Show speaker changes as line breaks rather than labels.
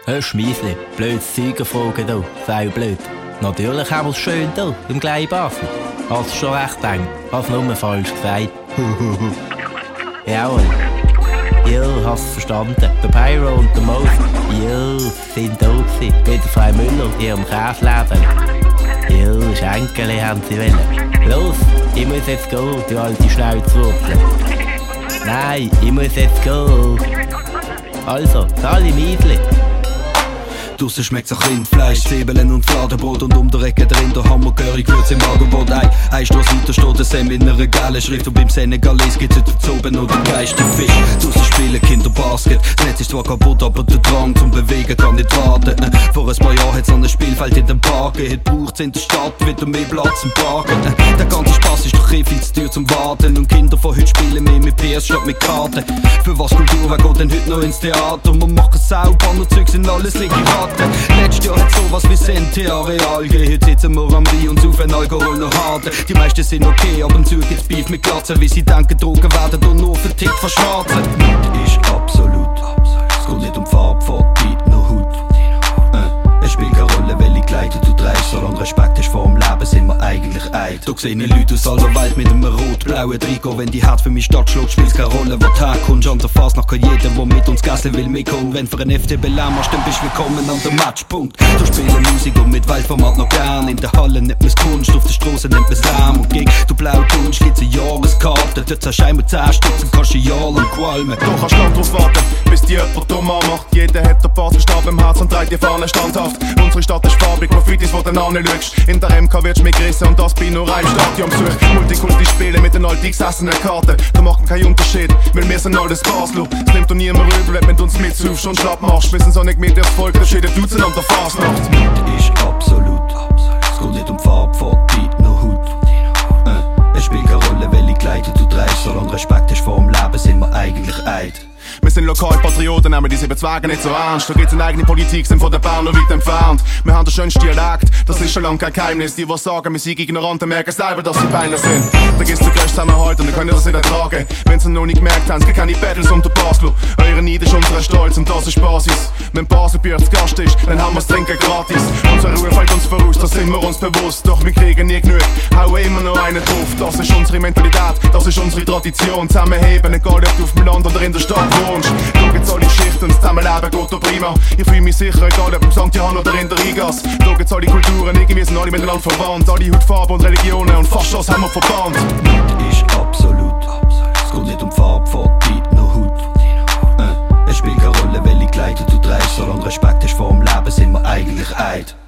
Hör Schmiesli, blödes Zeugenfragen da, sei blöd. Natürlich haben wir es schön da, im kleinen Basel. Hast du schon recht gedacht, hast nur falsch gesagt. Jawohl. Jo, hast du verstanden. Der Pyro und der Mose, jo, sind da gewesen. Bei der Frau Müller, ihrem Käseladen. Jo, Schenkeli haben sie wollen. Los, ich muss jetzt gehen, du alte Schnauzwurzel. Nein, ich muss jetzt gehen. Also, alle Miedli.
Draussen schmeckt's nach Rindfleisch, Zwiebeln und Fladenbrot. Und um der Ecke drin der Hammergörig Gewürz im Magenboot. Ein Strasse weiter steht der Sam in einer geilen Schrift. Und beim Senegalese gibt's heute zu oben noch den geilsten Fisch. Draussen spielen Kinder Basket, das Netz ist zwar kaputt, aber der Drang zum Bewegen kann nicht warten. Vor ein paar Jahren hat's an ein Spielfeld in dem Park. Heute braucht's in der Stadt wieder mehr Platz im Parken. Der ganze Spaß ist doch viel zu teuer zum Warten. Und Kinder von heute spielen mehr mit PS statt mit Karten. Für was Kultur, wer geht denn heute noch ins Theater? Man macht Saubanner-Zeug, sind alles linke Raten. Letztes Jahr hat sowas wie Sentia Real gegeben. Heute sitzen wir am Rhein und saufen Alkohol noch hart. Die meisten sind okay, ab und zu gibt's Beef mit Glatzen. Wie sie denken, Drogen werden und nur für Tick verschwarzen. Mut ist absolut. Es geht nicht um Farbe, Fortbeat, nur Hut. Es spielt keine Rolle, welche Kleider du trägst. Solange Respekt ist vor dem Leben, sind wir eigentlich eid. Da sehen Leute aus aller Welt mit einem rot-blauen Trikot. Wenn die Herz für mich Stadt schlägt, spielt's keine Rolle, wo du herkommst. An der Fasnacht kann jeder, der mit uns gegessen will, mitkommen. Wenn für einen FCB lämmerst, dann bist du willkommen an dem Matchpunkt. Da spielen Musik und mit Weltformat noch gern. In der Halle nennt man's Kunst, auf der Straße nennt man's Lärm. Und gegen du blaue Kunst gibt's eine Jahreskarte. Dort zahlst du einmal 10 Stützen, kannst du ein Jahr lang qualmen.
Du kannst lang drauf warten, bis die jemand dumm anmacht. Jeder hat den Baselstab im Herz und trägt die Fahne standhaft. Unsere Stadt ist farbig, Graffitis, wo du anschaust. In der MK wird's mehr gerissen und das bei nur einem Stadionbesuch. Multikulti spielen mit den alteingesessenen Karten. Da macht keinen Unterschied, weil wir sind alles Basler. Es nimmt doch niemand rüber, wenn du mit uns mitsaufst und schlapp machst. Wir sind so nicht mit das Volk, da steht ein Dutzend an der Fasnacht.
Mut ist absolut. Es geht nicht um Farbe, Fortbeat, nur Hut. Es spielt keine Rolle, welche Kleider du trägst. Solange Respekt ist vor dem Leben, sind wir eigentlich eid.
Wir sind Lokalpatrioten, nehmen die 7 Zwerge nicht so ernst. Da gibt's eine eigene Politik, sind von den Berner weit entfernt. Wir haben den schönsten Dialekt, das ist schon lange kein Geheimnis. Die sagen, wir sind Ignoranten, merken selber, dass sie peinlich sind. Da gibt's den größten Zusammenhalt und dann können das nicht ertragen. Wenn sie noch nicht gemerkt haben, es gibt keine Battles unter Basel. Eure Neid ist unser Stolz und das ist Basis. Wenn Baselbier zu Gast ist, dann haben wir's trinken gratis. Unsere Ruhe fällt uns voraus, das sind wir uns bewusst. Doch wir kriegen nie genug, hauen immer noch einen drauf. Das ist unsere Mentalität, das ist unsere Tradition. Zusammenheben, egal ob du auf dem Land oder in der Stadt wohnst. Schau jetzt alle Schichten und das Zusammenleben geht da prima. Ich fühle mich sicher, egal ob im St. Johann oder in der Rigas. Schau jetzt alle Kulturen, irgendwie sind alle miteinander verwandt. Alle Hautfarben und Religionen und fast das haben wir verbannt.
Mut ist absolut. Es geht nicht um Farbe, Fortbeat, nur Hut. Es spielt keine Rolle, welche Kleider du trägst. Solange Respekt ist vor dem Leben, sind wir eigentlich eid.